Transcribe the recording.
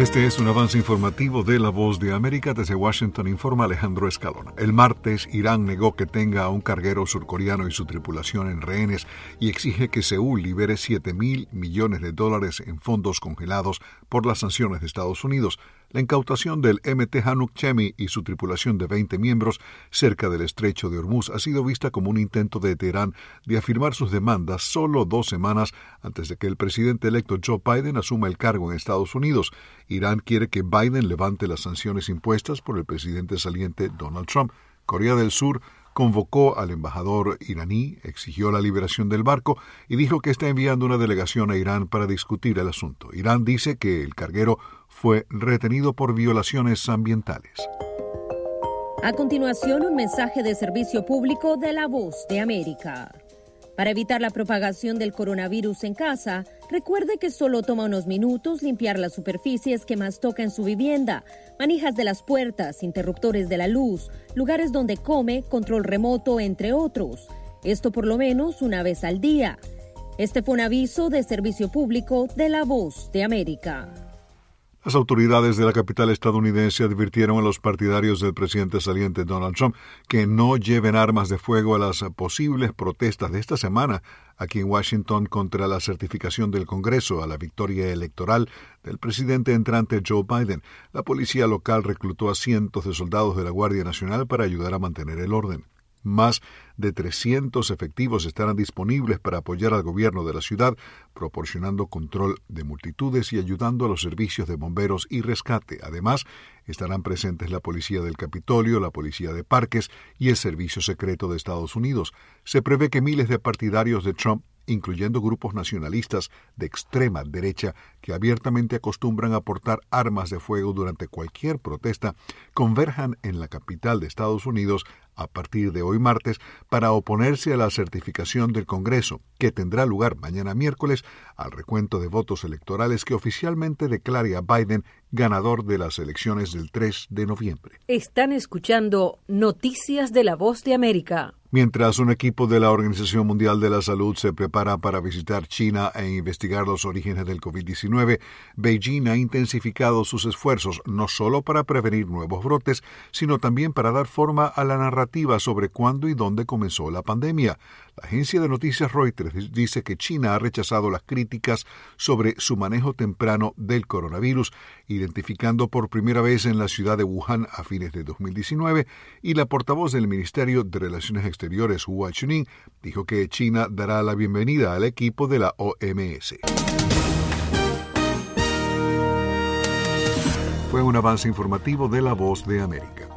Este es un avance informativo de La Voz de América. Desde Washington informa Alejandro Escalona. El martes, Irán negó que tenga a un carguero surcoreano y su tripulación en rehenes y exige que Seúl libere $7.000 millones en fondos congelados por las sanciones de Estados Unidos. La incautación del MT Hanuk Chemi y su tripulación de 20 miembros cerca del estrecho de Hormuz ha sido vista como un intento de Teherán de afirmar sus demandas solo 2 semanas antes de que el presidente electo Joe Biden asuma el cargo en Estados Unidos. Irán quiere que Biden levante las sanciones impuestas por el presidente saliente Donald Trump. Corea del Sur convocó al embajador iraní, exigió la liberación del barco y dijo que está enviando una delegación a Irán para discutir el asunto. Irán dice que el carguero fue retenido por violaciones ambientales. A continuación, un mensaje de servicio público de La Voz de América. Para evitar la propagación del coronavirus en casa, recuerde que solo toma unos minutos limpiar las superficies que más toca en su vivienda, manijas de las puertas, interruptores de la luz, lugares donde come, control remoto, entre otros. Esto por lo menos una vez al día. Este fue un aviso de servicio público de La Voz de América. Las autoridades de la capital estadounidense advirtieron a los partidarios del presidente saliente Donald Trump que no lleven armas de fuego a las posibles protestas de esta semana aquí en Washington contra la certificación del Congreso a la victoria electoral del presidente entrante Joe Biden. La policía local reclutó a cientos de soldados de la Guardia Nacional para ayudar a mantener el orden. Más de 300 efectivos estarán disponibles para apoyar al gobierno de la ciudad, proporcionando control de multitudes y ayudando a los servicios de bomberos y rescate. Además, estarán presentes la Policía del Capitolio, la Policía de Parques y el Servicio Secreto de Estados Unidos. Se prevé que miles de partidarios de Trump, incluyendo grupos nacionalistas de extrema derecha que abiertamente acostumbran a portar armas de fuego durante cualquier protesta, converjan en la capital de Estados Unidos a partir de hoy martes para oponerse a la certificación del Congreso, que tendrá lugar mañana miércoles al recuento de votos electorales que oficialmente declare a Biden ganador de las elecciones del 3 de noviembre. Están escuchando Noticias de La Voz de América. Mientras un equipo de la Organización Mundial de la Salud se prepara para visitar China e investigar los orígenes del COVID-19, Beijing ha intensificado sus esfuerzos no solo para prevenir nuevos brotes, sino también para dar forma a la narrativa sobre cuándo y dónde comenzó la pandemia. La agencia de noticias Reuters dice que China ha rechazado las críticas sobre su manejo temprano del coronavirus, identificando por primera vez en la ciudad de Wuhan a fines de 2019, y la portavoz del Ministerio de Relaciones Exteriores, Hua Chunying, dijo que China dará la bienvenida al equipo de la OMS. Fue un avance informativo de La Voz de América.